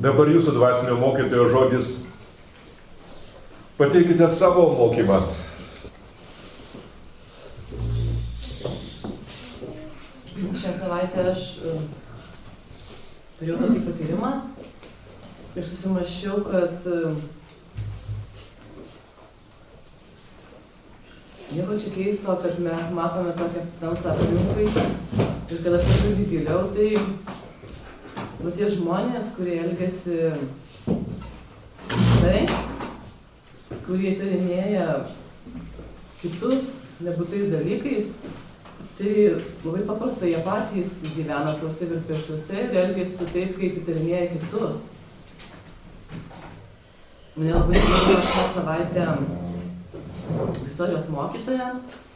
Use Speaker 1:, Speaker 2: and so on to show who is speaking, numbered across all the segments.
Speaker 1: Dabar jūsų dvasinio mokytojo žodis. Pateikite savo mokymą.
Speaker 2: Šią savaitę aš turėjau tokį patyrimą ir susimąsčiau, kad nieko čia keisto, kad mes matome tokią tamsą aplinkui ir kad aš pažiūrėjau giliau, tai tie žmonės, kurie elgiasi gerai, kurie įtarinėja kitus nebūtais dalykais, tai labai paprastai jie patys gyvena tuose virpesiuose ir elgiasi taip, kaip įtarinėja kitus. Mane labai įdomino šią savaitę Viktorijos mokytoja.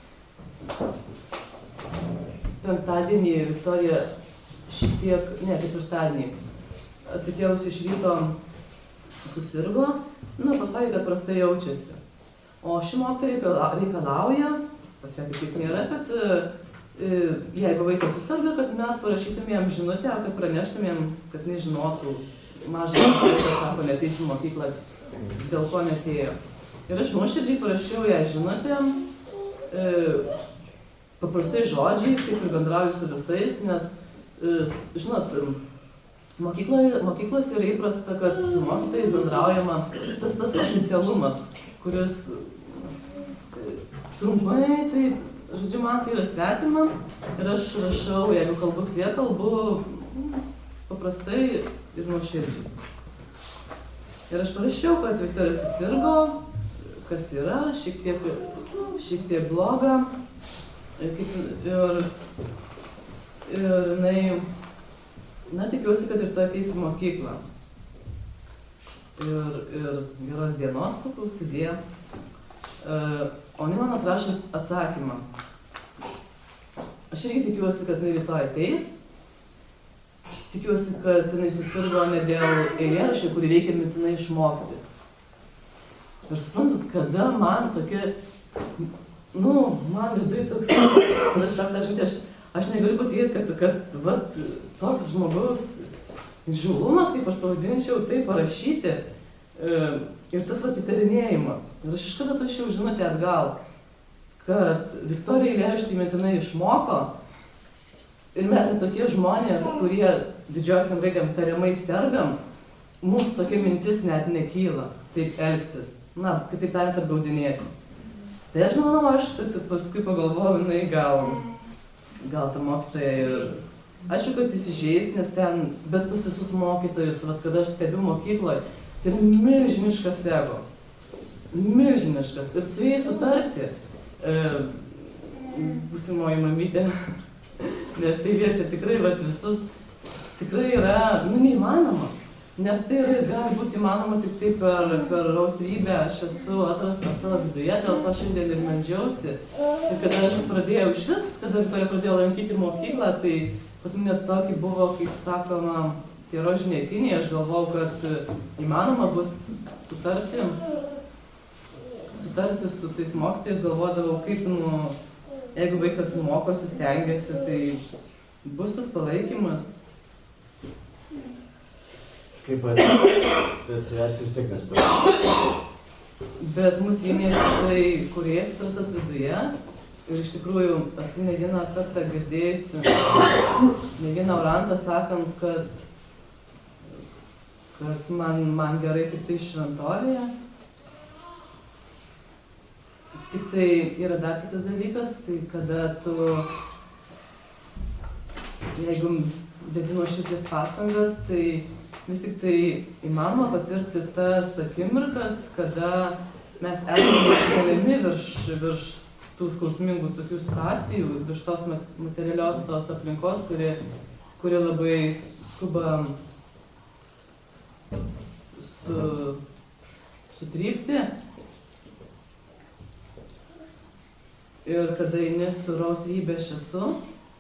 Speaker 2: Penktadienį Viktorija ketvirtadienį atsikėlusi iš ryto susirgo, pasakė, kad prastai jaučiasi. O ši mokytoja reikalauja, pasakė, kaip nėra, kad jeigu vaikas susirga, kad mes parašytumėm žinutę, kad praneštumėm, kad nežinotų. Mažas vaikas sako, neteis į mokyklą, dėl ko netėjo. Ir aš nuoširdžiai parašiau ją žinutę, paprastai žodžiais, kaip ir bendrauju su visais, nes, žinot, mokyklos yra įprasta, kad su mokytojais bendraujama tas oficialumas, kuris trumpai, tai, žodžiu, man tai yra svetima ir aš rašau, jeigu kalbu su jie, kalbu paprastai ir nuoširdžiai. Ir aš parašiau, kad Viktorija susirgo, kas yra, šiek tiek bloga. Ir jinai, tikiuosi, kad ir tu ateisi į mokyklą. Ir geros dienos, sakau, sudė. O jinai man atrašo atsakymą. Aš irgi tikiuosi, kad jinai rytoj ateis. Tikiuosi, kad jinai susirgo ne dėl eilėraščių, kurį reikia mintinai išmokti. Ir suprantat, kada man tokia, man viduj toks, aš negaliu patikėti, kad toks žmogaus įžūlumas, kaip aš pavadinčiau, tai parašyti ir tas įtarinėjimas. Ir aš iš kada parašiau žinutę atgal, kad Viktorija eilėraštį mintinai išmoko ir mes netokie žmonės, kurie didžiosiam raidėm tariamai sergam, mums tokia mintis net nekyla taip elgtis. Kitaip tariant, kad gaudinėti. Tai aš manau, kad paskui pagalvojau, jinai gal ta mokytoja ir aišku, kad įsižeis, nes ten, bet pas visus mokytojus, kada aš stebiu mokykloje, tai yra milžiniškas ego. Milžiniškas. Ir su jais sutarti, būsimoji mamytė, nes tai liečia tikrai visus, tikrai yra, neįmanoma. Nes tai gali būti įmanoma tik tai per austrybę, aš esu atrastas savo viduje, dėl to šiandien ir meldžiausi. Ir kada aš pradėjau kada Viktorija pradėjo lankyti mokyklą, tai pas mane tokį buvo, kaip sakoma, tie rožiniai akiniai, aš galvojau, kad įmanoma bus sutarti su tais mokytojais, galvodavau, kaip, jeigu vaikas mokosi, stengiasi, tai bus tas palaikymas.
Speaker 3: Kaip atsiversi vis tiek nesuprantu.
Speaker 2: Bet mus vienė tai kūrėjas atrastas viduje ir iš tikrųjų esu ne vieną kartą girdėjusi, ne vieną orantą sakant, kad man gerai tik tai šventovėje. Tik tai yra dar kitas dalykas, tai kada tu, jeigu dedi nuoširdžias pastangas, tai vis tik tai įmanoma patirti tas akimirkas, kada mes esame iškeliami virš tų skausmingų tokių situacijų, virš tos materialios tos aplinkos, kuri labai skuba sutrypti. Ir kada eini su rausrybė aš esu,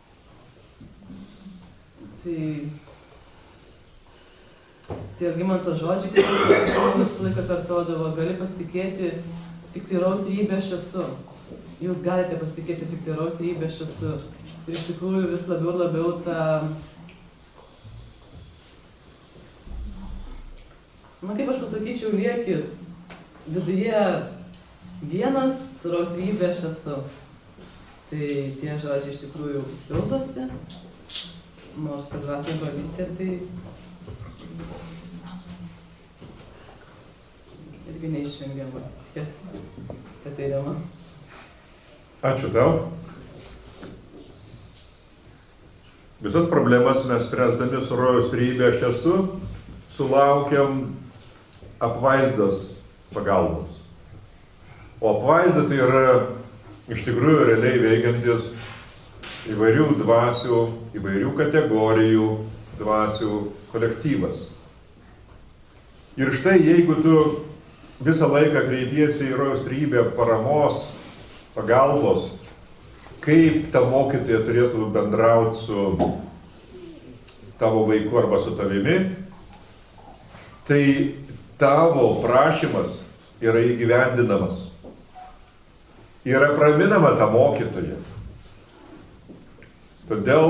Speaker 2: Tai Algimanto žodžiai, kaip aš visą laiką kartodavo, gali pasitikėti tik tai rausrybė aš esu. Jūs galite pasitikėti tik tai rausrybė aš esu. Ir iš tikrųjų vis labiau ir labiau kaip aš pasakyčiau, lieki viduje vienas, sūraus trejybė aš esu. Tai tie žodžiai iš tikrųjų pildosi, nors ta dvasinė brolystė, tai irgi neišvengiama patiriama.
Speaker 1: Ačiū tau. Visas problemas mes spręsdami su rojaus trejybė aš esu, sulaukiam apvaizdos pagalbos. O apvaizda tai yra iš tikrųjų realiai veikiantis įvairių dvasių, įvairių kategorijų dvasių kolektyvas. Ir štai jeigu tu visą laiką kreipiesi į rojaus trejybę paramos, pagalbos, kaip ta mokytoja turėtų bendrauti su tavo vaiku arba su tavimi, tai tavo prašymas yra įgyvendinamas. Yra praminama ta mokytoja. Todėl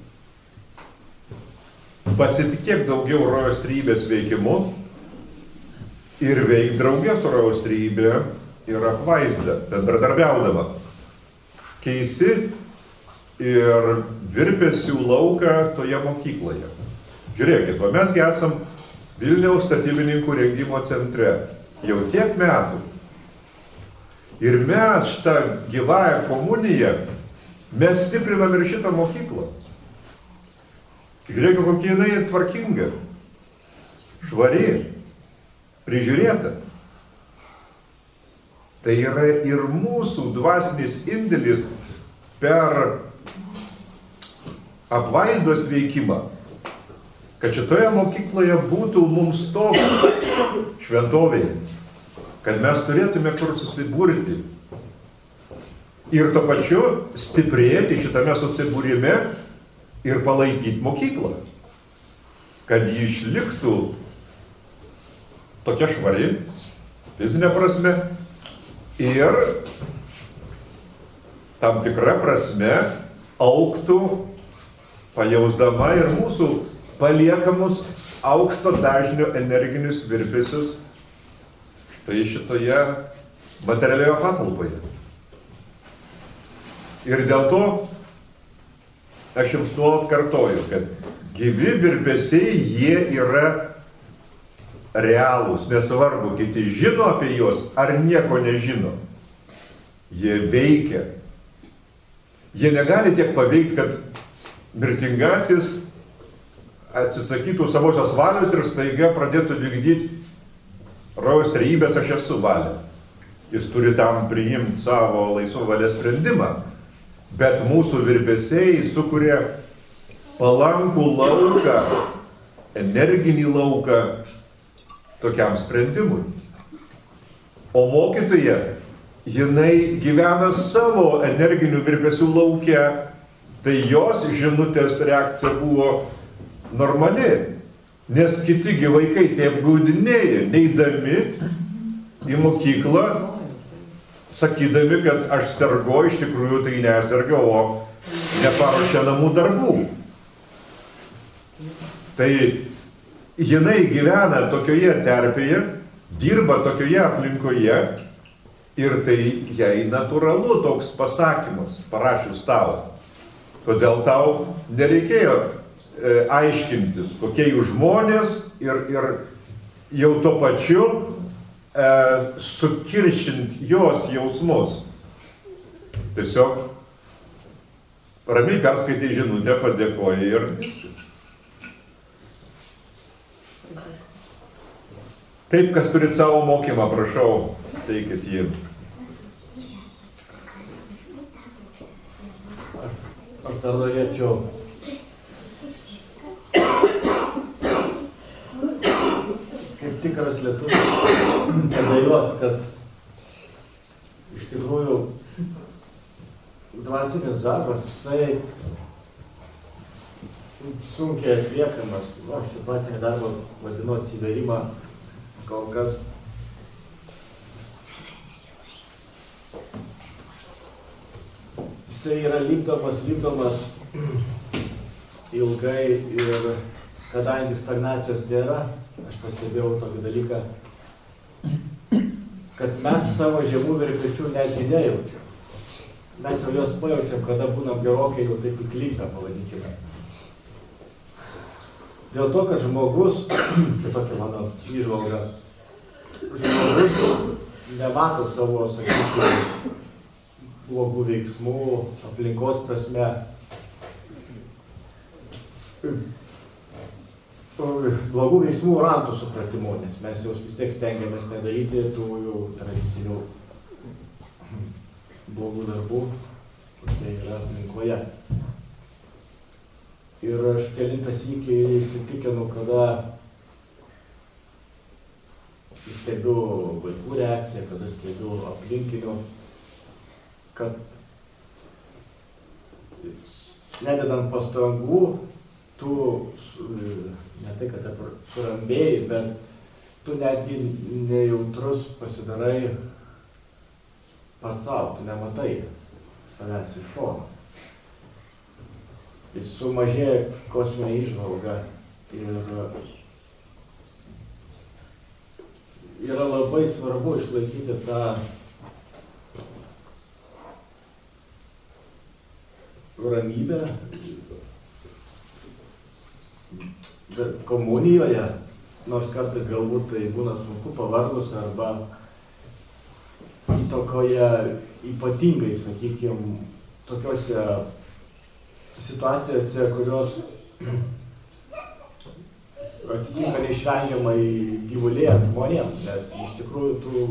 Speaker 1: pasitikėk daugiau rojaus trejybės veikimu ir veik draugė su rojaus trejybė ir apvaizda, bendradarbiaudama. Keisi ir virpesių lauką toje mokykloje. Žiūrėkit, o mesgi esam Vilniaus statybininkų rengimo centre jau tiek metų. Ir mes šitą gyvąją komuniją, mes stiprinam ir šitą mokyklą. Žiūrėkit, kokia jinai tvarkinga, švari, prižiūrėta. Tai yra ir mūsų dvasinis indėlis per apvaizdos veikimą, kad šitoje mokykloje būtų mums stogas šventovėje, kad mes turėtume kur susiburti ir to pačiu stiprėti šitame susibūrime ir palaikyti mokyklą, kad ji išliktų tokia švari, fizinė prasme, ir tam tikra prasme augtų, pajausdama ir mūsų paliekamus aukšto dažnio energinius virpesius štai šitoje materialioje patalpoje. Ir dėl to aš jums nuolat kartoju, kad gyvi virpesiai, jie yra realūs, nesvarbu, kiti žino apie juos ar nieko nežino. Jie veikia. Jie negali tiek paveikti, kad mirtingasis atsisakytų savosios valios ir staiga pradėtų vykdyti rojaus trejybės aš esu valią. Jis turi tam priimti savo laisvą valią sprendimą. Bet mūsų virpesiai sukuria palankų lauką, energinį lauką tokiam sprendimui. O mokytoja, jinai gyvena savo energinių virpesių lauke, tai jos žinutės reakcija buvo normali, nes kitigi vaikai taip gaudinėja, neidami į mokyklą, sakydami, kad aš sergu, iš tikrųjų tai neserga, o neparuošia namų darbų. Tai jinai gyvena tokioje terpėje, dirba tokioje aplinkoje ir tai jai natūralu toks pasakymas, parašius tau. Todėl tau nereikėjo aiškintis, kokie jų žmonės ir jau tuo pačiu sukiršint jos jausmus. Tiesiog ramiai perskaitai žinutę, padėkoji ir taip, kas turit savo mokymą, prašau, teikit jį.
Speaker 3: Aš dar norėčiau kaip tikras lietuvis padėliot, kad iš tikrųjų dvasinis darbas, jisai sunkiai atliekamas. Aš šį dvasinį darbą vadinu atsiverimą kol kas. Jisai yra lipdomas ilgai ir kadangi stagnacijos nėra, aš pastebėjau tokį dalyką, kad mes savo žemų virpečių netgi nejaučiam. Mes jau juos pajaučiam, kada būnam gerokai jau taip įklimpę, pavadinkime. Dėl to, kad žmogus, čia tokia mano įžvalga, žmogus nemato savo, sakykime, blogų veiksmų, aplinkos prasme, blogų veiksmų rantų supratimu, nes mes jau vis tiek stengiamės nedaryti tų jau tradicinių blogų darbų, kurie yra aplinkoje. Ir aš kelintą sykį įsitikinu, kada stebiu vaikų reakciją, kada stebiu aplinkinių, kad nededant pastangų, tu, ne tai, kad surambėjai, bet tu netgi nejautrus pasidarai pats savo, tu nematai savęs iš šono. Ir sumažėja kosminė įžvalga ir yra labai svarbu išlaikyti tą ramybę komunijoje, nors kartais galbūt tai būna sunku, pavargus arba įtakoje ypatingai, sakykime, tokiuose situacijose, kurios atsitinka neišvengiamai gyvulėjant žmonėms, nes iš tikrųjų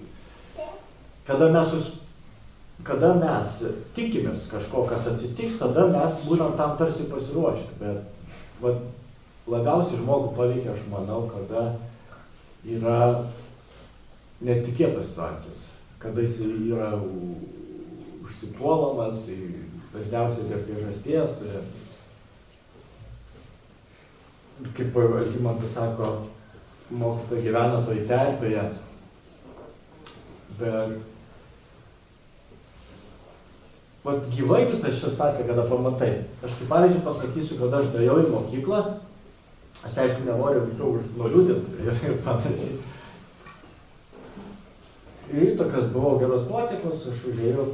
Speaker 3: kada mes tikimės kažko, kas atsitiks, tada mes būnam tam tarsi pasiruošę, bet labiausiai žmogų paveikia, aš manau, kada yra netikėtos situacijos, kada jis yra užsipuolamas, dažniausiai dėl priežasties. Kaip Algimantas sako, mokytoja gyvena toj terpėje, bet gyvai visą šitą statę, kada pamatai. Aš kaip pavyzdžiui pasakysiu, kad aš nuėjau į mokyklą, aš aišku nenoriu visų nuliūdinti ir panašiai. Ir tokios buvau geros nuotaikos, aš užėjau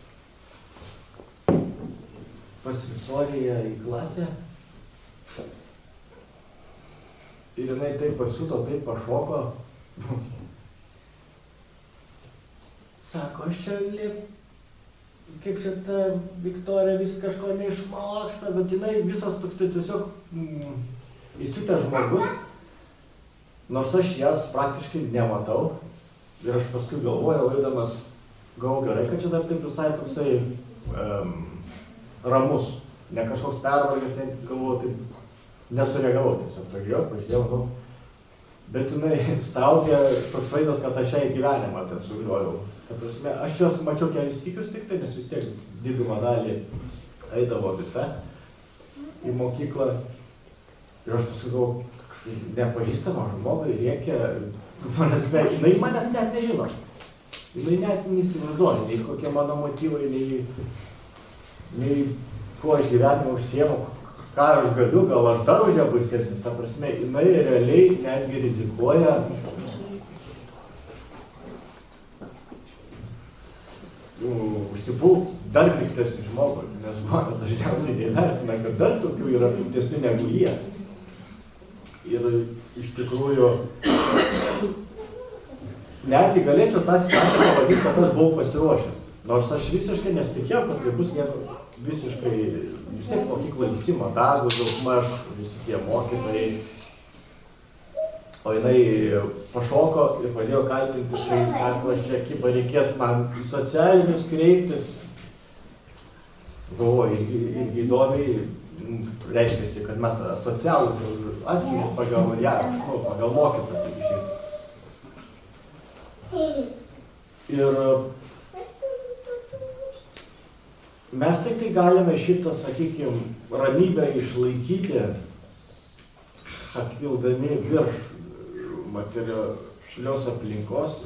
Speaker 3: pas Viktoriją į klasę. Ir jinai taip pasiuto, taip pašoko. Sako, aš čia kaip čia ta Viktorija vis kažko neišmoksta, bet jinai visas toks tai tiesiog įsiutęs žmogus, nors aš jas praktiškai nematau. Ir aš paskui galvojau, eidamas, galvoju gerai, kad čia dar taip visai toksai ramus, ne kažkoks pervargęs, net galvoju, taip nesureagavau, tiesiog pažiūrėjau, bet jinai straugė toks vaizdas, kad aš šiai gyvenimą ten sugriojau. Aš jos mačiau kelis sykius tik tai, nes vis tiek didumą dalį eidavo bife į mokyklą. Ir aš pasakau, nepažįstama žmogui rėkia, jinai manęs net nežino. Jinai net neįsivaizduoja, nei kokie mano motyvai, nei kuo aš gyvenime užsiemu, ką aš galiu, gal aš dar už ją baisesnis. Ta prasme, jinai realiai netgi rizikuoja užsipult dar piktesnį žmogų, nes žmonės dažniausiai neįvertina, kad dar tokių yra piktesnių negu jie. Ir iš tikrųjų, netgi galėčiau tą situaciją pavadinti, kad aš buvau pasiruošęs. Nors aš visiškai nesitikėjau, kad tai bus nieko visiškai, vis tiek mokykla visi mandagūs, daugmaž, visi tie mokytojai. O jinai pašoko ir pradėjo kaltinti, tai sako, aš čia kaip reikės man į socialinius kreiptis. Galvoju, irgi įdomiai reiškiasi, kad mes socialūs asmenys pagal ją, pagal mokytoją. Ir mes tik tai galime šitą, sakykime, ramybę išlaikyti, pakildami virš materialios aplinkos,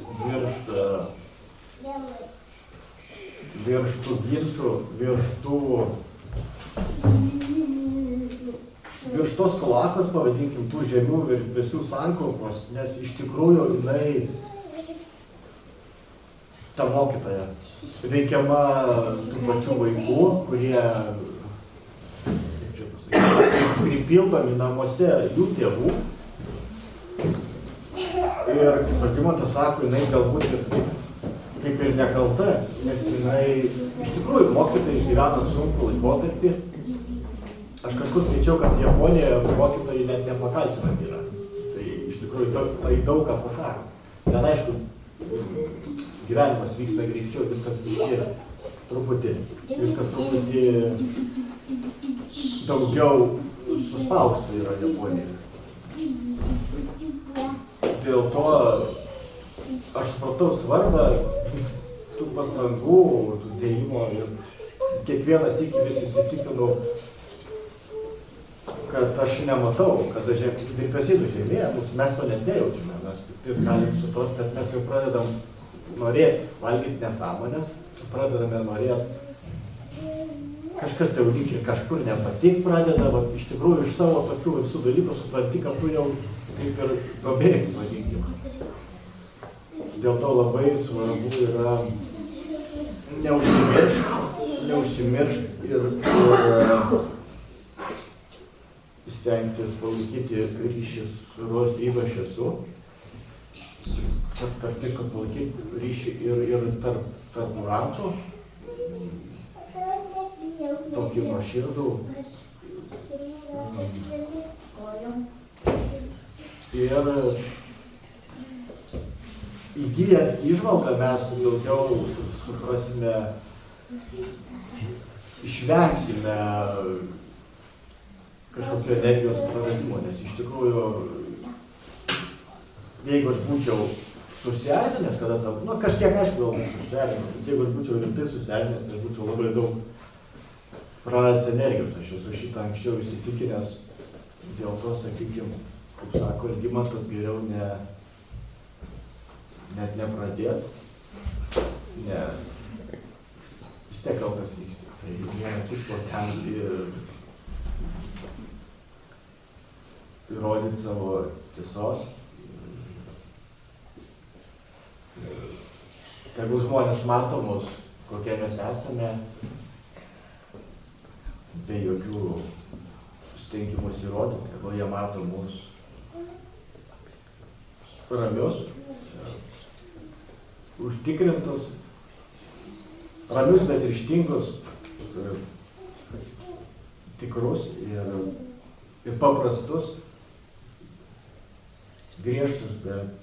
Speaker 3: virš tų ginčų, virš tų virš tos kolakos, pavadinkim, tų žemių virpesių sankaupos, nes iš tikrųjų jinai, ta mokytoja, veikiama tų pačių vaikų, kurie, kaip čia pasakyti, pripildomi namuose jų tėvų. Ir kaip Algimantas sako, jinai galbūt ir kaip ir nekalta, nes jinai iš tikrųjų mokytojai išgyveno sunkų laikotarpį. Aš kažkur skaičiau, kad Japonijoje mokytojai net nepakaltinami yra. Tai iš tikrųjų tai daug ką pasako. Ten aišku, gyvenimas vyksta greičiau, viskas truputį daugiau suspausta yra Japonijoje. Dėl to aš supratau svarbą tų pastangų, tų dėjimo ir kiekvienas iki vis įsitikinu, kad aš nematau, kad virpesiai nužemėja, mes to net nejaučiame, mes tik tai galim suprast, kad mes jau pradedam norėti valgyti nesąmonės, pradedame norėti kažkas jau lyg ir kažkur nepatik pradeda, bet iš tikrųjų iš savo tokių visų dalykų supranti, kad tu jau kaip ir dobėjai, vadinkim. Dėl to labai svarbu yra neužsimiršt ir stengtis palaikyti ryšį su Rosryba aš esu, tarp kitko palaikyti ryšį ir tarp murantų, tokį nuoširdų. Ir įgyję įžvalgą mes daugiau suprasime, išvengsime kažkokio energijos praradimo, nes iš tikrųjų, jeigu aš būčiau susierzinęs, kada tam, kažkiek aišku galbūt susierzinęs, bet jeigu aš būčiau rimtai susierzinęs, tai būčiau labai daug praradęs energijos, aš esu šitą anksčiau įsitikinęs, dėl to, sakykime, kaip sako Algimantas, geriau net nepradėti, nes vis tiek kaltas vyksta. Tai vieno tikslo ten įrodyti savo tiesos. Tegul žmonės mato mus, kokie mes esame, be jokių stengimus įrodyti, tegul jie mato mus ramius, užtikrintus, ramius, bet ryžtingus, tikrus ir paprastus, griežtus, bet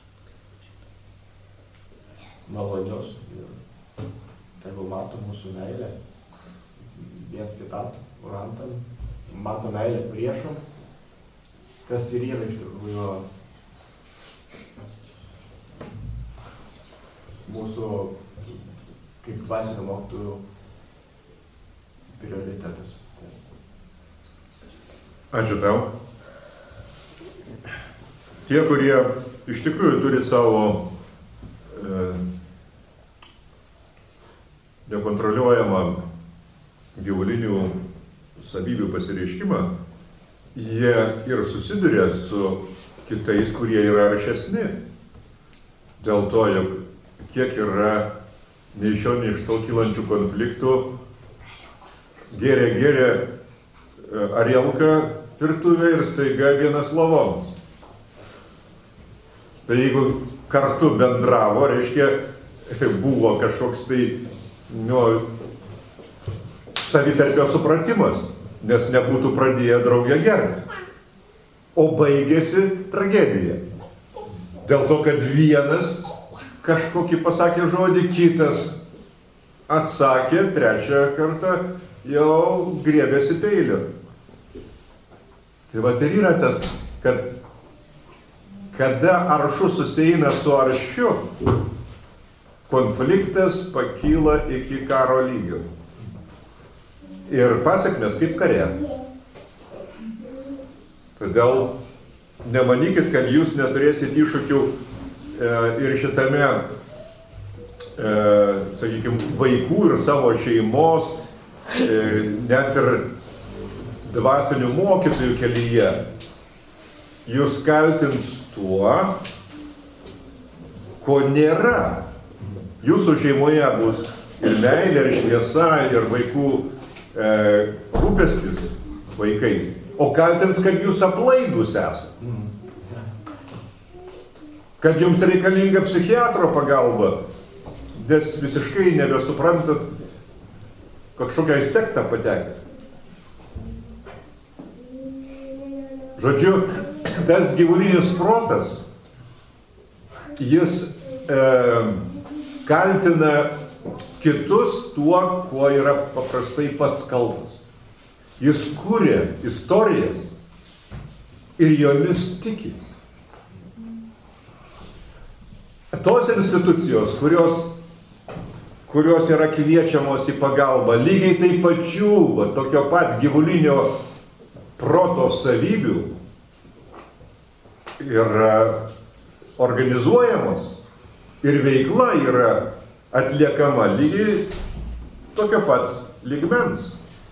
Speaker 3: malonius. Ir tegul mato mūsų meilę viens kitam, rantam, mato meilę priešam, kas ir yra iš tikrųjų mūsų kaip dvasinio mokytojų prioritetas.
Speaker 1: Ačiū tau. Tie, kurie iš tikrųjų turi savo nekontroliuojamą gyvulinių savybių pasireiškimą, jie ir susiduria su kitais, kurie yra aršesni. Dėl to, jog kiek yra nei iš šio, nei iš to kylančių konfliktų, gėrė arielka virtuvė ir staiga vienas lavonas. Tai jeigu kartu bendravo, reiškia, buvo kažkoks tai, savitarpio supratimas, nes nebūtų pradėję draugę gerti. O baigėsi tragedija. Dėl to, kad vienas kažkokį pasakė žodį, kitas atsakė, trečią kartą jau griebėsi peilio. Tai va ir yra tas, kad kada aršus susieina su aršiu, konfliktas pakyla iki karo lygio. Ir pasekmės kaip kare. Todėl nemanykit, kad jūs neturėsit iššūkių ir šitame, sakykime, vaikų ir savo šeimos, net ir dvasinių mokytojų kelyje, jūs kaltins tuo, ko nėra. Jūsų šeimoje bus ir meilė, ir šviesa, ir vaikų rūpestis vaikais. O kaltins, kad jūs aplaidus esate. Kad jums reikalinga psichiatro pagalba, nes visiškai nebesuprantat kažkokią sektą patekęs. Žodžiu, tas gyvulinis protas, jis kaltina kitus tuo, kuo yra paprastai pats kaltas. Jis kuria istorijas ir jomis tiki. Tos institucijos, kurios yra kviečiamos į pagalbą, lygiai taip pačių, tokio pat gyvulinio proto savybių yra organizuojamos ir veikla yra atliekama lygiai tokio pat lygmens.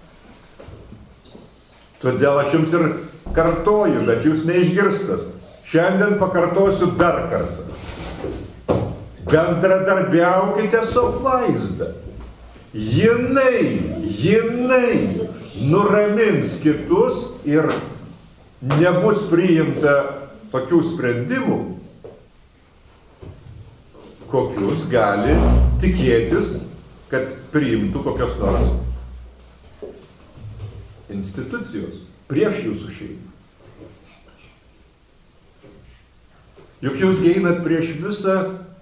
Speaker 1: Todėl aš jums ir kartoju, bet jūs neišgirstat. Šiandien pakartosiu dar kartą. Bendradarbiaukite su apvaizda. Jinai nuramins kitus ir nebus priimta tokių sprendimų, kokius gali tikėtis, kad priimtų kokios nors institucijos prieš jūsų šeimą. Juk jūs einat prieš visą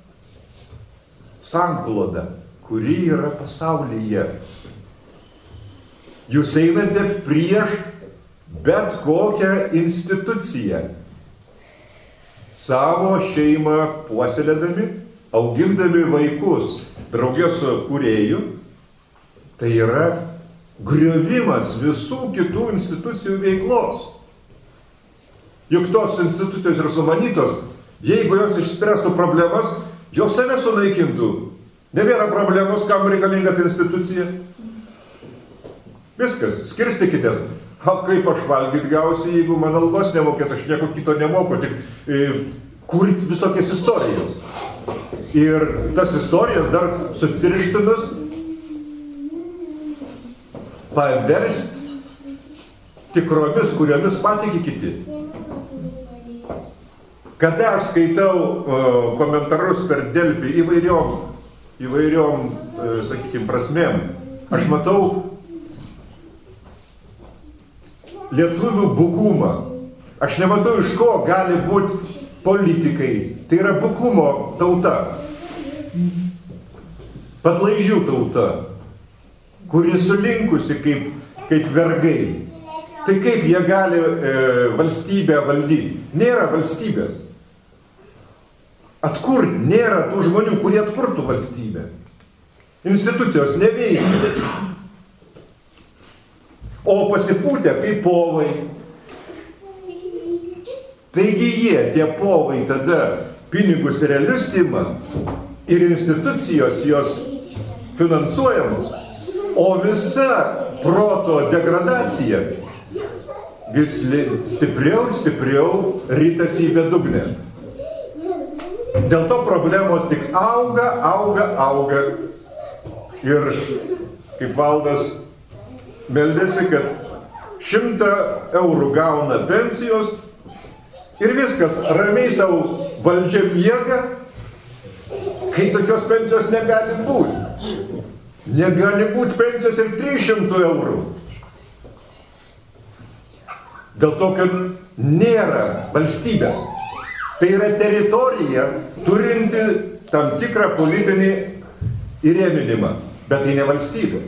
Speaker 1: sanklodą, kuri yra pasaulyje. Jūs einate prieš bet kokią instituciją, savo šeimą puoselėdami, augindami vaikus draugė su kūrėju. Tai yra griovimas visų kitų institucijų veiklos. Juk tos institucijos yra sumanytos, jeigu jos išspręstų problemas, jos save sunaikintų. Nebėra problemos, kam reikalinga ta institucija. Viskas, skirstykitės. Kaip aš valgyt gausi, jeigu man algos nemokės, aš nieko kito nemoku, tik kurit visokias istorijas. Ir tas istorijas dar sutirštinus paverst tikromis, kuriomis patiki kiti. Kada aš skaitau komentarus per Delfį įvairiom, sakykime, prasmėm, aš matau lietuvių bukumą. Aš nematau, iš ko gali būti politikai. Tai yra bukumo tauta. Padlaižių tauta, kuri sulinkusi kaip vergai. Tai kaip jie gali valstybę valdyti? Nėra valstybės. Atkurt nėra tų žmonių, kurie atkurtų valstybę. Institucijos neveikia. O pasipūtę kaip povai. Taigi tie povai tada pinigus realius ima ir institucijos jos finansuojamos, o visa proto degradacija vis stipriau rytasi į bedugnę. Dėl to problemos tik auga. Ir kaip Valdas meldėsi, kad 100 eurų gauna pensijos ir viskas, ramiai savo valdžia miega, kai tokios pensijos negali būti. Negali būti pensijos ir 300 eurų. Dėl to, kad nėra valstybės. Tai yra teritorija, turinti tam tikrą politinį įrėminimą, bet tai ne valstybė.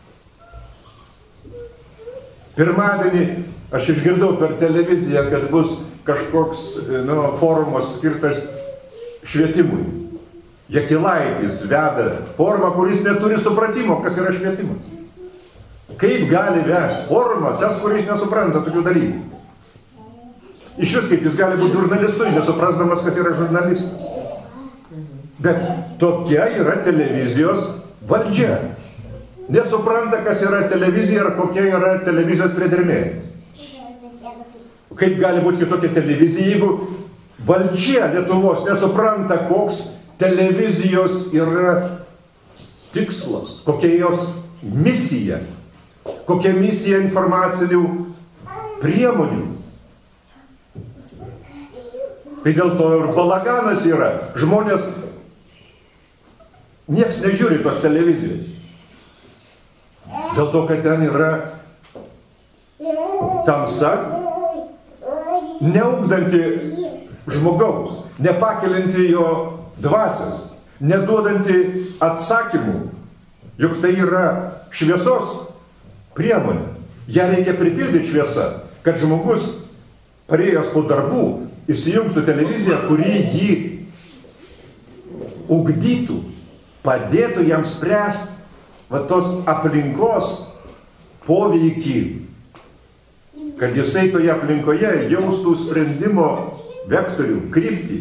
Speaker 1: Pirmadienį aš išgirdau per televiziją, kad bus kažkoks forumas skirtas švietimui. Jakilaitis veda forumą, kuris neturi supratimo, kas yra švietimas. Kaip gali vesti forumą tas, kuris nesupranta tokių dalykų? Iš vis kaip jis gali būti žurnalistu, nesuprasdamas, kas yra žurnalistas. Bet tokia yra televizijos valdžia. nesupranta, kas yra televizija ar kokia yra televizijos priedermė. Kaip gali būti kitokia televizija, jeigu valdžia Lietuvos nesupranta, koks televizijos yra tikslas, kokia jos misija, kokia misija informacinių priemonių. Tai dėl to ir balaganas yra. Žmonės, nieks nežiūri tos televizijos. Dėl to, kad ten yra tamsa, neugdanti žmogaus, nepakelinti jo dvasios, neduodanti atsakymų. Juk tai yra šviesos priemonė. Ja reikia pripildyti šviesą, kad žmogus, parėjęs po darbų, įsijungtų televiziją, kuri jį ugdytų, padėtų jam spręsti tos aplinkos poveikį, kad jisai toje aplinkoje jaustų sprendimo vektorių, kryptį.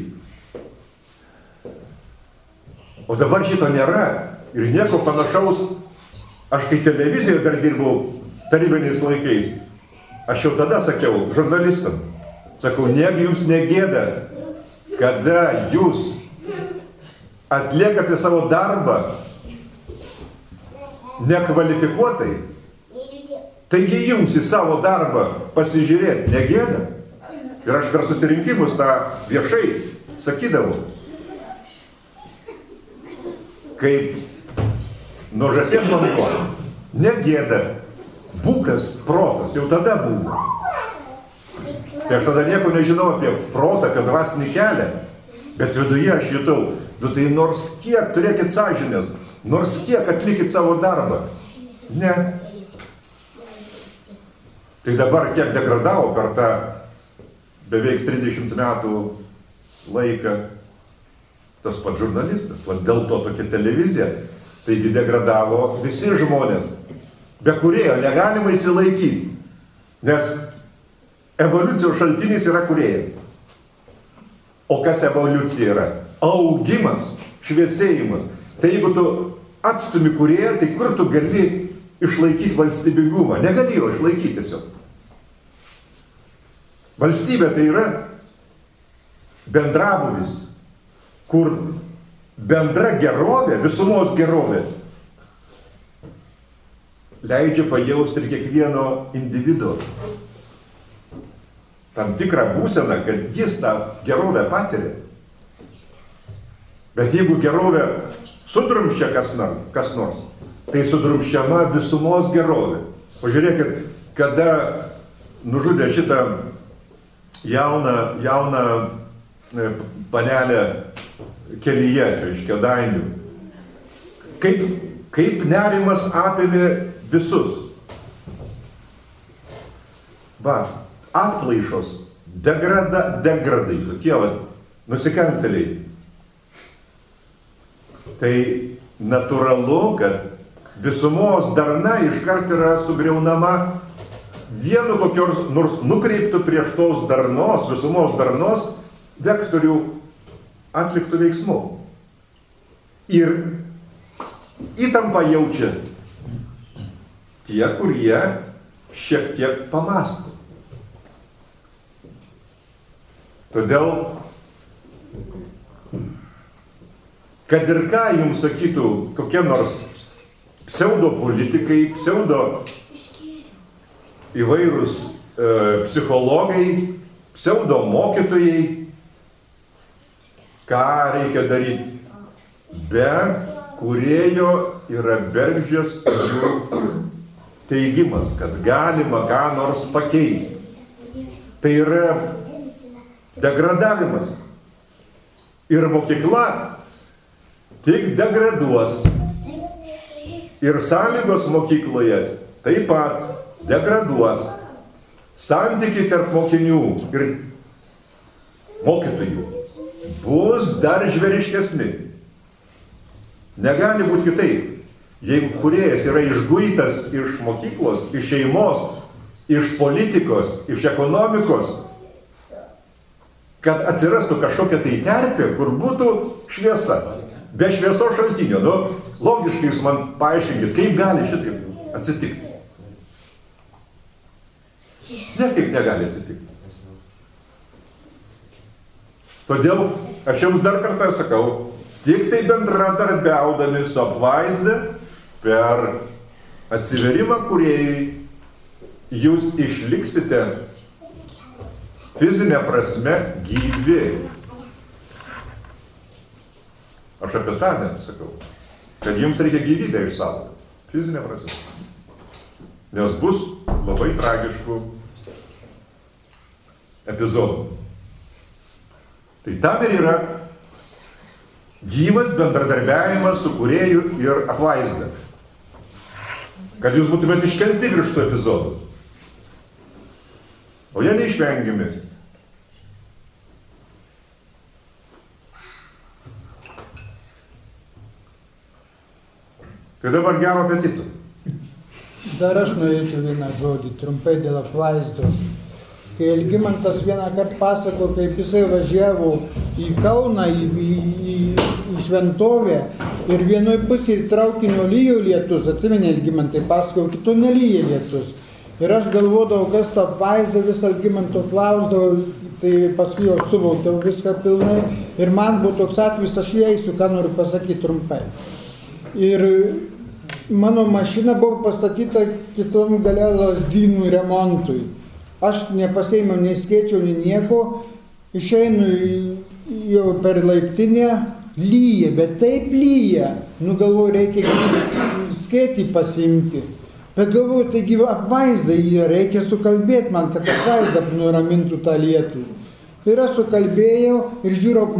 Speaker 1: O dabar šito nėra ir nieko panašaus. Aš kai televizijoje dar dirbau tarybiniais laikais, aš jau tada sakiau žurnalistam, sakau, negi jums negėda, kada jūs atliekate savo darbą nekvalifikuotai, taigi jums į savo darbą pasižiūrėti negėda. Ir aš per susirinkimus tą viešai sakydavau. Kaip nuo žąsies vanduo, negėda, bukas, protas, jau tada buvo. Tai aš tada nieko nežinau apie protą, apie dvasinį kelią, bet viduje aš jutau, tai nors kiek turėkit sąžinės, nors kiek atlikit savo darbą. Ne. Tai dabar kiek degradavo per tą beveik 30 metų laiką tas pats žurnalistas. Va dėl to tokia televizija, taigi degradavo visi žmonės. Be kūrėjo negalima įsilaikyti, nes evoliucijos šaltinis yra kūrėjas. O kas evoliucija yra? Augimas, šviesėjimas. Tai jeigu tu atstumi kūrėją, tai kur tu gali išlaikyti valstybingumą? Negali jo išlaikyti tiesiog. Valstybė tai yra bendrabuvis, kur bendra gerovė, visumos gerovė, leidžia pajausti ir kiekvieno individo tam tikrą būseną, kad jis tą gerovę patiria. Bet jeigu gerovę sudrumščia kas nors, tai sudrumščiama visumos gerovė. Pažiūrėkit, kada nužudė šitą jauną panelę kelyje, čia iš Kėdainių. Kaip nerimas apėmė visus. Va, atplaišos, degradai, tokie nusikaltėliai. Tai natūralu, kad visumos darna iškart yra sugriaunama vienu kokios nors nukreiptų prieš tos darnos, visumos darnos vektorių atliktų veiksmų. Ir įtampą jaučia tie, kurie šiek tiek pamąsto. Todėl, kad ir ką jums sakytų kokie nors pseudopolitikai, pseudo įvairūs psichologai, pseudo mokytojai, ką reikia daryti? Be kūrėjo yra bergždžias jų teigimas, kad galima ką nors pakeisti. Tai yra degradavimas. Ir mokykla tik degraduos. Ir sąlygos mokykloje taip pat degraduos. Santykiai tarp mokinių ir mokytojų bus dar žvėriškesni. Negali būti kitaip. Jeigu kūrėjas yra išguitas iš mokyklos, iš šeimos, iš politikos, iš ekonomikos, kad atsirastų kažkokia tai terpė, kur būtų šviesa. Be šviesos šaltinio. Logiškai jūs man paaiškinkit, kaip gali šitaip atsitikti. Niekaip negali atsitikti. Todėl aš jums dar kartą sakau, tik tai bendradarbiaudami su apvaizda per atsiverimą kūrėjui, jūs išliksite fizinė prasme gyvi. Aš apie tą net sakau, kad jums reikia gyvybę išsaugoti, fizinė prasme. Nes bus labai tragiškų epizodų. Tai tam ir yra gyvas bendradarbiavimas su kūrėju ir apvaizda. Kad jūs būtumėte iškelti virš tų epizodų. O jie neišvengiami. Tai dabar gero apetito.
Speaker 4: Dar aš norėčiau vieną žodį, trumpai dėl apvaizdos. Kai Algimantas vieną kartą pasako, kaip jisai važiavo į Kauną, į šventovę ir vienoj pusėje traukinio lyjo lietus, atsimeni Algimantai pasako, kitur nelyja lietus. Ir aš galvodavau, kas tą apvaizdą vis Algimanto klausdavau, tai paskui jau suvokiau viską pilnai ir man buvo toks atvejis, aš įeisiu, ką noriu pasakyti trumpai. Ir mano mašina buvo pastatyta kitom gale Lazdynų remontui. Aš nepasėmiau nei skėčio, nei nieko, išeinu jau per laiptinę, lyja, bet taip lyja. Nu galvoju, reikia skėtį pasiimti. Bet galvoju, taigi apvaizda jį reikia sukalbėti man, kad apvaizda nuramintų tą lietų. Ir aš sukalbėjau ir žiūrėjau,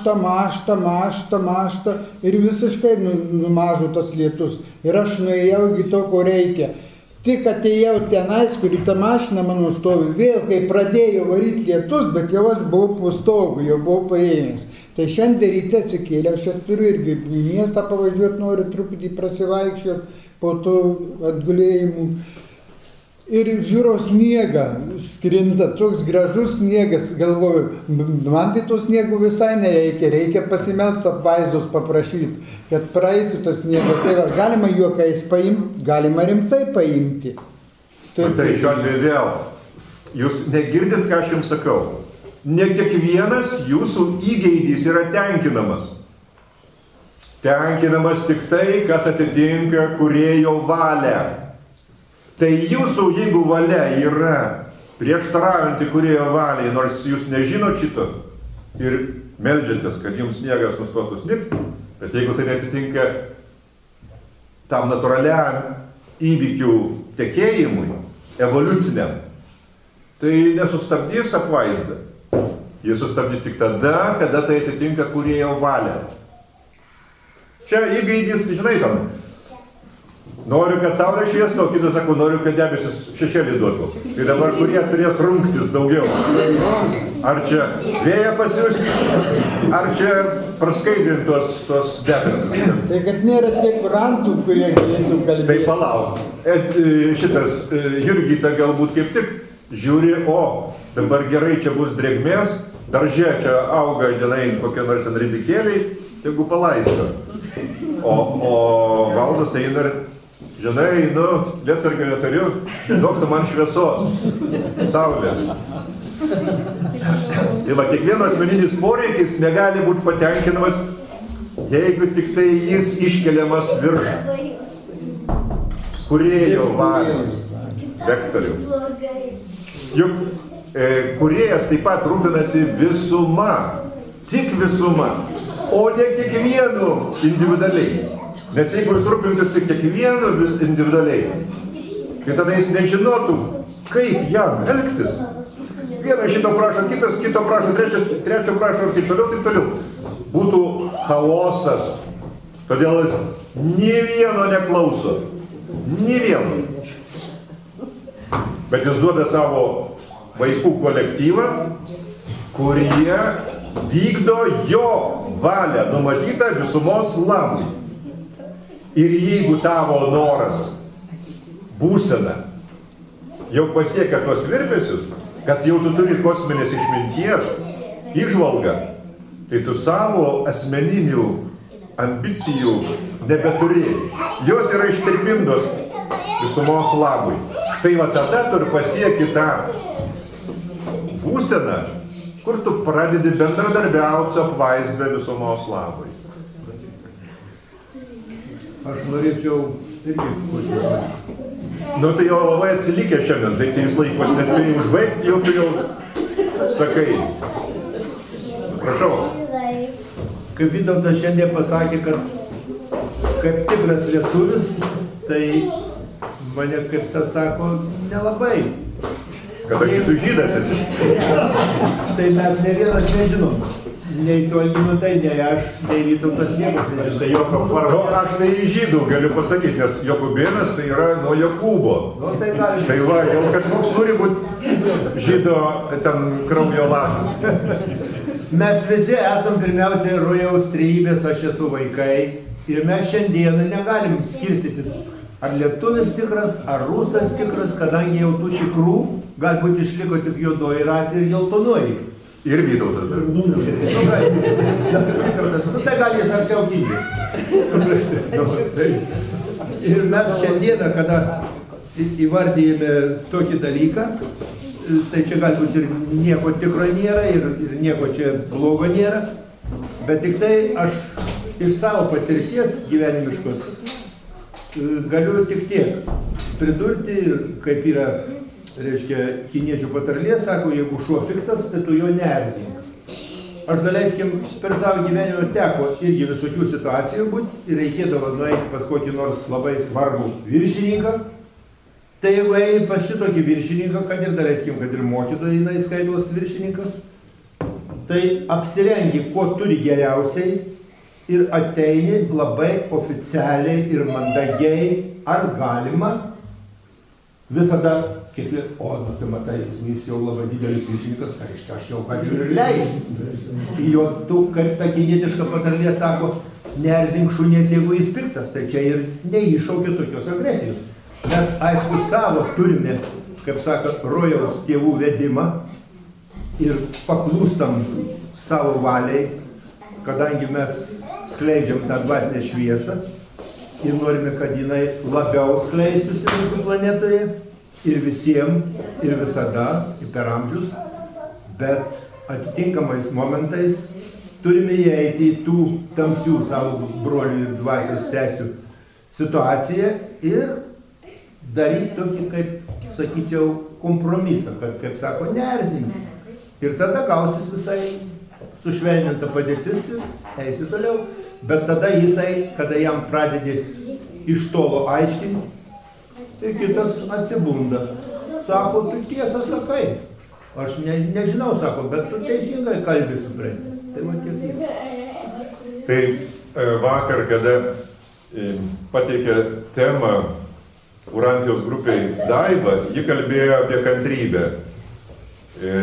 Speaker 4: mašta ir visiškai numažo tas lietus. Ir aš nuėjau iki to, ko reikia. Tik atėjau tenais, kur ta mašina mano stovi, vėl kai pradėjo varyti lietus, bet jau aš buvau po stogu, jau buvau paėjęs. Tai šiandien ryte atsikėliau, aš turiu irgi į miestą pavažiuoti, noriu truputį prasivaikščioti po to atgulėjimų. Ir žiūrėjau, sniegą skrinta, toks gražus sniegas, galvoju, man tai to sniego visai nereikia, reikia pasimelst apvaizdos paprašyti, kad praeitų tas sniegas. Tai va, galima juokais paimti, galima rimtai paimti.
Speaker 1: Tai šiuo atveju vėl, jūs negirdit, ką aš jums sakau. Ne kiekvienas jūsų įgeidys yra tenkinamas. Tenkinamas tik tai, kas atitinka kūrėjo valią. Tai jūsų, jeigu valia yra prieštaraujanti kūrėjo valiai, nors jūs nežinot šito ir meldžiatės, kad jums sniegas nustotų snigti, bet jeigu tai netitinka tam natūraliam įvykių tekėjimui, evoliuciniam, tai nesustabdys apvaizdą. Jis sustabdys tik tada, kada tai atitinka kūrėjo valią. Čia įgaidys, žinai, tam. Noriu, kad saulė šviestų, o kitas sako, noriu, kad debesis šešėlį duotų. Tai dabar kurie turės rungtis daugiau. Ar čia vėją pasiūsti, ar čia praskaidrinti tos debesis.
Speaker 4: Tai kad nėra tiek rantų, kurie galėtų kalbėti.
Speaker 1: Tai palauk. Šitas Jurgita galbūt kaip tik žiūri, o dabar gerai čia bus drėgmės, darže čia auga, žinai, kokie nors ridikėliai, tegu palaisto. O Valdas eina ir, žinai, lietsargio neturiu, duok tu man šviesos, saulės. Tai va, kiekvieno asmeninis poreikis negali būti patenkinamas, jeigu tik tai jis iškeliamas virš kūrėjo valios vektoriaus. Juk kūrėjas taip pat rūpinasi visuma, tik visuma, o ne kiekvienu individualiai. Nes jeigu jis rūpintųsi tik kiekvienu individualiai, tai tada jis nežinotų, kaip jam elgtis. Vienas šito prašo, kitas kito prašo, trečio prašo ir taip toliau. Būtų chaosas. Todėl jis nė vieno neklauso. Nė vieno. Bet jis duoda savo vaikų kolektyvą, kurie vykdo jo valią numatytą visumos labui. Ir jeigu tavo noras, būsena, jau pasiekia tos virpesius, kad jau tu turi kosminės išminties, įžvalgą, tai tu savo asmeninių ambicijų nebeturi. Jos yra ištirpintos visumos labui. Štai va tada tu pasieki tą būseną, kur tu pradedi bendradarbiauti su apvaizda visumos labui.
Speaker 5: Aš norėčiau irgi kodėl.
Speaker 1: Nu tai jau labai atsilikę šiandien, tai jūs laikos nespėjai užbaigti, jau tu jau sakai. Prašau.
Speaker 5: Kaip Vytautas šiandien pasakė, kad kaip tikras lietuvis, tai mane, kaip tas sako, nelabai.
Speaker 1: Kadangi tu žydas esi.
Speaker 5: Tai mes ne vienas nežinom. Nei tu Algimantai, nei aš, nei Vytautas niekas nežinom.
Speaker 1: Nu, aš tai žydų galiu pasakyti, nes Jokubėnas tai yra nuo Jokūbo.
Speaker 5: Nu, tai gali.
Speaker 1: Tai va, jau kažkoks turi būti žydo ten kraujo lašas.
Speaker 5: Mes visi esam pirmiausiai rojaus trejybės, aš esu vaikai. Ir mes šiandieną negalim skirstytis, ar lietuvis tikras, ar rusas tikras, kadangi jau tų tikrų galbūt išliko tik juodoji rasė ir geltonoji.
Speaker 1: Ir Vytautas.
Speaker 5: Nu, tai gal jis arčiau Kinijos. Ir mes šiandieną, kada įvardyjame tokį dalyką, tai čia galbūt ir nieko tikro nėra, ir nieko čia blogo nėra, bet tik tai aš iš savo patirties gyvenimiškos galiu tik tiek pridurti, kaip yra, reiškia, kiniečių patarlė, sako, jeigu šuo piktas, tai tu jo neerzink. Aš daleiskim, per savo gyvenimą teko irgi visokių situacijų būti ir reikėdavo nueiti pas kokį nors labai svarbų viršininką. Tai jeigu eini pas šitokį viršininką, kad ir daleiskim, kad ir mokytojai skaitos viršininkas, tai apsirengi, kuo turi geriausiai ir ateini labai oficialiai ir mandagiai, ar galima visada kiekvien, nu tai matai, jis jau labai didelis viršininkas, tai aš jau galiu ir leisti. Jo tu, kaip ta kinietiška patarlė sako, neerzink šunies, jeigu jis piktas, tai čia ir neiššaukia tokios agresijos. Mes, aišku, savo turime, kaip sako, rojaus tėvų vedimą ir paklūstam savo valiai, kadangi mes skleidžiam tą dvasinę šviesą ir norime, kad jinai labiau skleistųsi mūsų planetoje ir visiems, ir visada, ir per amžius, bet atitinkamais momentais turime įeiti į tų tamsių savo brolių ir dvasios sesių situaciją ir daryti tokį, kaip, sakyčiau, kompromisą, kad, kaip sako, neerzinti. Ir tada gausis visai sušvelninta padėtis ir eisi toliau. Bet tada jisai, kada jam pradedi iš tolo aiškinti, tai kitas atsibunda. Sako, tu tiesą sakai. Aš nežinau, sako, bet tu teisingai kalbi supranti. Tai va tiek yra.
Speaker 1: Tai vakar, kada pateikė temą Urantijos grupiai Daiva, ji kalbėjo apie kantrybę. Ir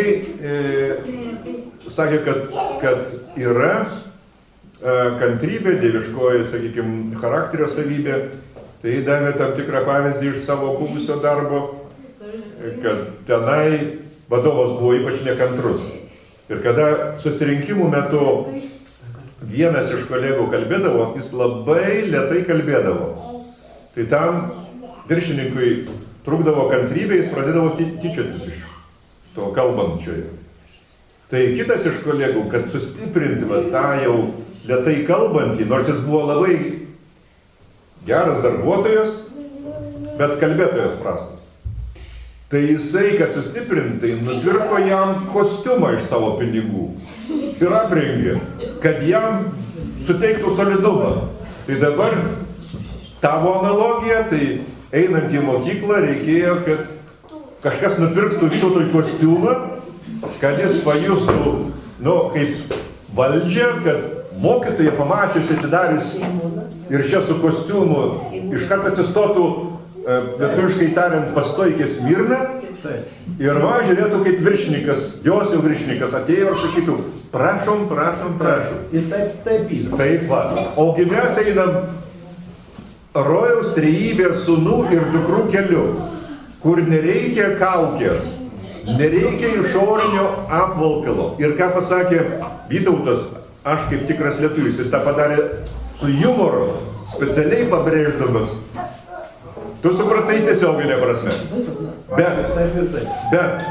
Speaker 1: jinai sakė, kad yra kantrybė, dieviškoji, sakykime, charakterio savybė. Tai davė tam tikrą pavyzdį iš savo buvusio darbo, kad tenai vadovas buvo ypač nekantrus. Ir kada susirinkimų metu vienas iš kolegų kalbėdavo, jis labai lėtai kalbėdavo. Tai tam viršininkui trukdavo kantrybė, jis pradėdavo tyčiotis iš to kalbančiojo. Tai kitas iš kolegų, kad sustiprinti tą jau lėtai kalbantį, nors jis buvo labai geras darbuotojas, bet kalbėtojas prastas. Tai jisai, kad sustiprintai, nupirko jam kostiumą iš savo pinigų ir aprengė, kad jam suteiktų solidumą. Tai dabar tavo analogija, tai einant į mokyklą reikėjo, kad kažkas nupirktų Vytautui kostiumą, kad jis pajustų, kaip valdžia, kad mokytojai pamačiusi atidarius ir čia su kostiumu iš karto atsistotų, lietuviškai tariant, pastoikė smirna ir žiūrėtų kaip viršininkas, jos jau viršininkas atėjo ir sakytų, prašom.
Speaker 5: Ir taip yra.
Speaker 1: Taip va. Ogi mes einam rojaus trejybės sūnų ir dukrų keliu, kur nereikia kaukės, nereikia išorinio apvalkalo. Ir ką pasakė Vytautas, aš kaip tikras lietuvis, jis tą padarė su jumoru, specialiai pabrėždamas. Tu supratai tiesioginę prasme. Bet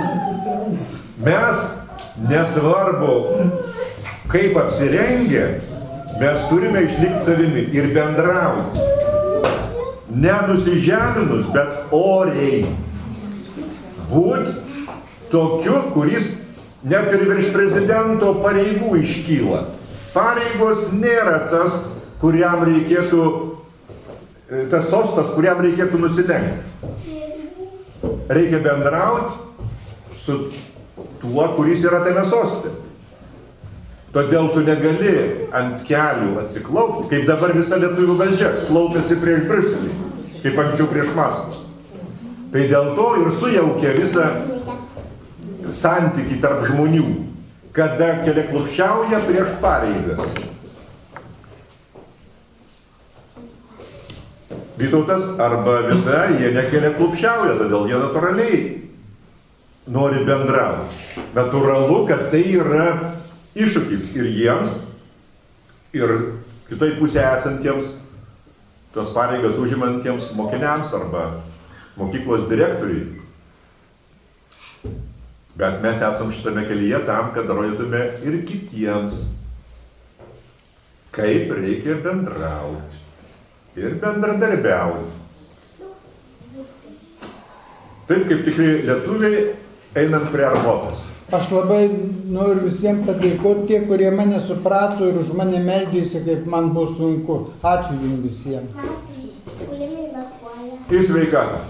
Speaker 1: mes, nesvarbu, kaip apsirengę, mes turime išlikti savimi ir bendrauti. Nenusižeminus, bet oriai. Būt tokiu, kuris net ir virš prezidento pareigų iškyla. Pareigos nėra tas, kuriam reikėtų, tas sostas, kuriam reikėtų nusilenkti. Reikia bendrauti su tuo, kuris yra tame soste. Todėl tu negali ant kelių atsiklaupti, kaip dabar visa lietuvių valdžia klaupėsi prieš Briuselį, kaip anksčiau prieš Maskvą. Tai dėl to ir sujaukė visą santykį tarp žmonių, kada keliaklupsčiauja prieš pareigas. Vytautas arba Vita, jie nekeliaklupsčiauja, todėl jie natūraliai nori bendrauti. Natūralu, kad tai yra iššūkis ir jiems, ir kitoj pusėje esantiems, tos pareigas užimantiems mokiniams arba mokyklos direktoriui. Bet mes esam šitame kelyje tam, kad rodytume ir kitiems, kaip reikia bendrauti ir bendradarbiauti. Taip kaip tikrai lietuviai einant prie arbotos.
Speaker 4: Aš labai noriu visiems padėkoti tie, kurie mane suprato ir už mane meldėsi, kaip man buvo sunku. Ačiū jums visiems.
Speaker 1: Į sveikatą.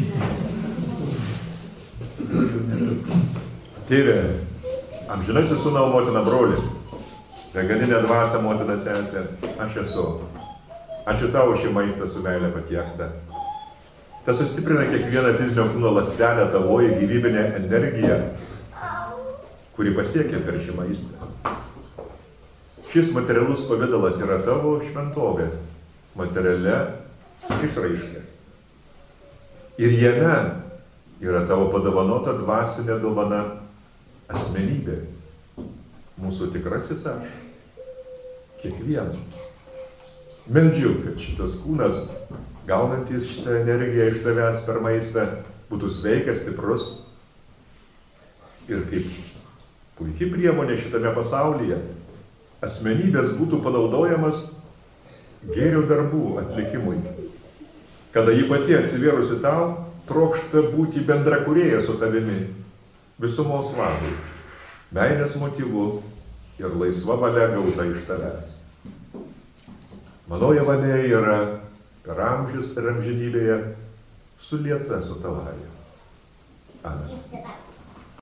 Speaker 1: Tėve, amžinasis sūnau motina broli, begalinė dvasia motina sesė, aš esu. Ačiū tau šį maistą su meile patiektą. Tas sustiprina kiekvieną fizinio kūno ląstelę tavoji gyvybinė energija, kuri pasiekia per šį maistą. Šis materialus pavidalas yra tavo šventovė, materialia išraiška. Ir jame yra tavo padovanota dvasinė dovana asmenybė, mūsų tikrasis aš, kiekvieno. Meldžiu, kad šitas kūnas, gaunantis šitą energiją iš tavęs per maistą, būtų sveikas, stiprus ir kaip puikiai priemonė šitame pasaulyje asmenybės būtų panaudojamas gėrio darbų atlikimui. Kada ji pati atsivėrusi tau, trokšta būti bendrakūrėja su tavimi, visumos labui, meilės motyvu ir laisva valia gauta iš tavęs. Manoji valia yra per amžius ir amžinybėje sulieta su tavąja. Amen.